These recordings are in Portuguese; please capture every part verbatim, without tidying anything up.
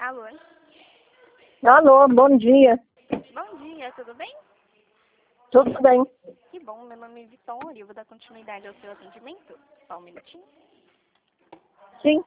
Alô? Alô, bom dia. Bom dia, tudo bem? Tudo bem? Que bom, meu nome é Vitória, eu vou dar continuidade ao seu atendimento. Só um minutinho. Sim.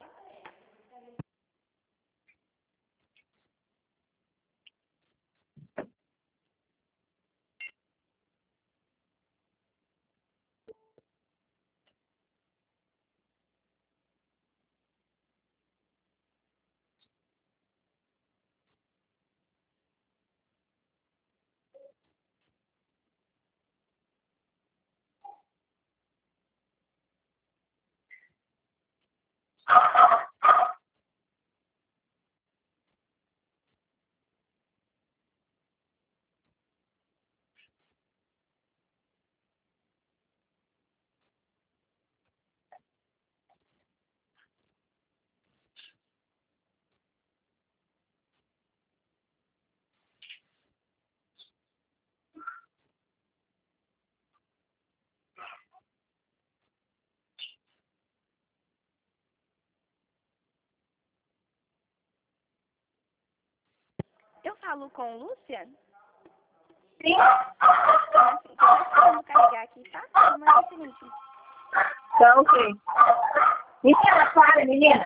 Eu falo com Lúcia? Sim. Ah, sim, tô esperando carregar aqui, tá? Mas é o seguinte. Tá, ok. Menina, para, menina.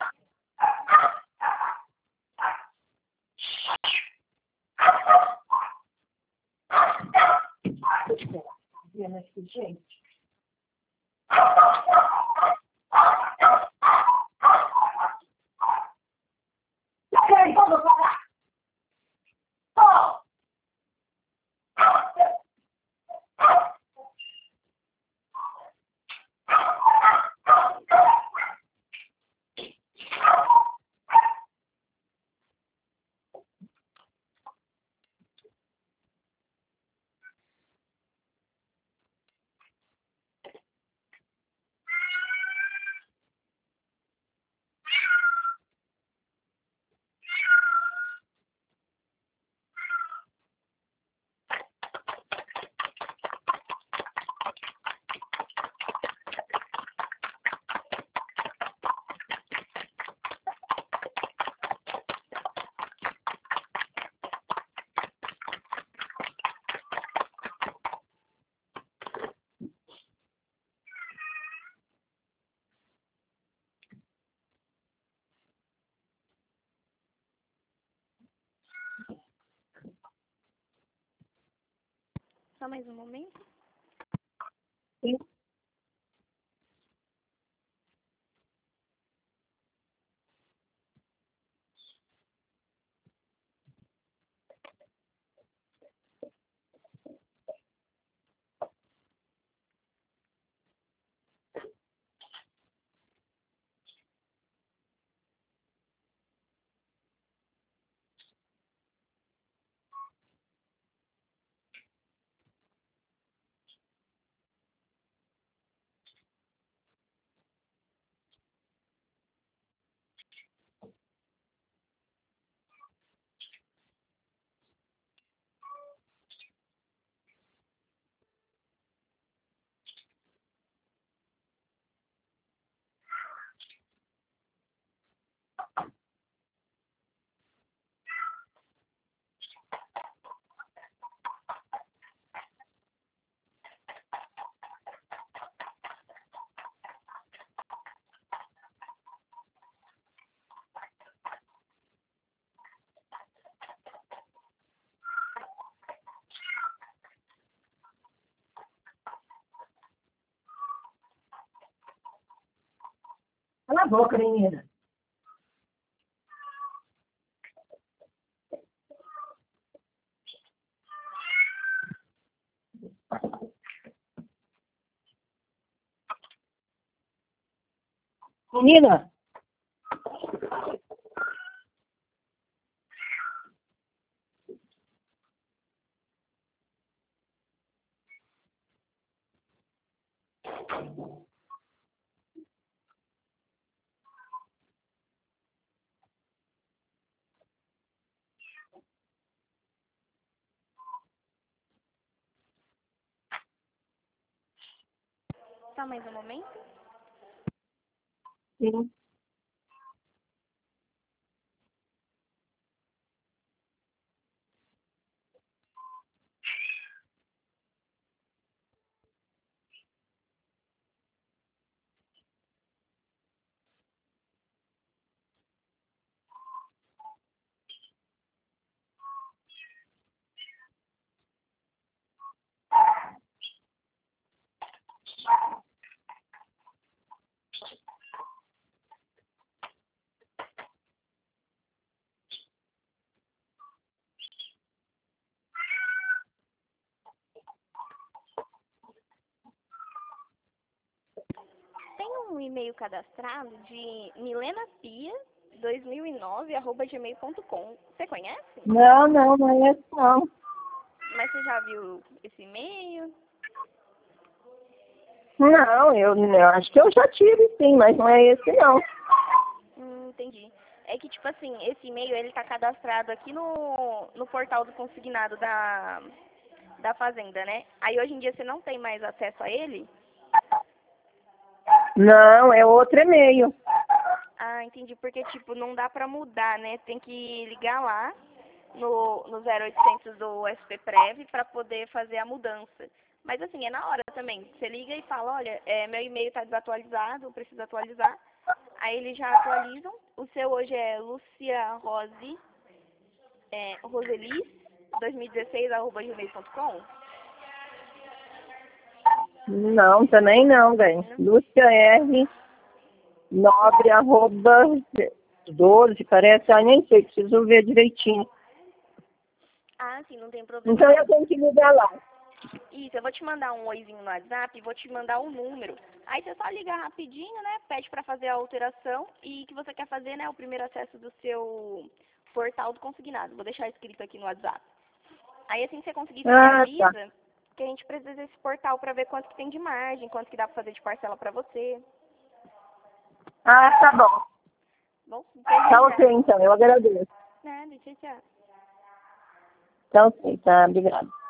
Gente. Peraí, vamos falar. Oh. Só mais um momento. Sim. Cala a boca, menina. Menina. Só mais um momento. Sim. um e-mail cadastrado de milenapia dois mil e nove arroba gmail ponto com. Você conhece? Não, não, não é esse não. Mas você já viu esse e-mail? Não, eu, eu acho que eu já tive sim, mas não é esse não. Hum, entendi. É que, tipo assim, esse e-mail, ele tá cadastrado aqui no, no portal do consignado da, da Fazenda, né? Aí, hoje em dia, você não tem mais acesso a ele? Não, é outro e-mail. Ah, entendi. Porque, tipo, não dá pra mudar, né? Tem que ligar lá no, no zero oitocentos do S P Prev pra poder fazer a mudança. Mas, assim, é na hora também. Você liga e fala, olha, é, meu e-mail tá desatualizado, eu preciso atualizar. Aí eles já atualizam. O seu hoje é Lucia Rose, é, Roselis, dois mil e dezesseis, arroba gmail ponto com? Não, também não, velho. Lúcia R. Nobre, arroba doze, parece. Ah, nem sei, preciso ver direitinho. Ah, sim, não tem problema Então não. eu tenho que ligar lá. Isso, eu vou te mandar um oizinho no WhatsApp e vou te mandar o número. Aí você só liga rapidinho, né? Pede pra fazer a alteração e que você quer fazer, né? O primeiro acesso do seu portal do consignado. Vou deixar escrito aqui no WhatsApp. Aí assim que você conseguir, você me Ah, tá. avisa que a gente precisa desse portal pra ver quanto que tem de margem, quanto que dá pra fazer de parcela pra você. Ah, tá bom. Bom, Tá desde ok, já. então. Eu agradeço. Nada, tchau, tchau. Tá ok, tá. Obrigada.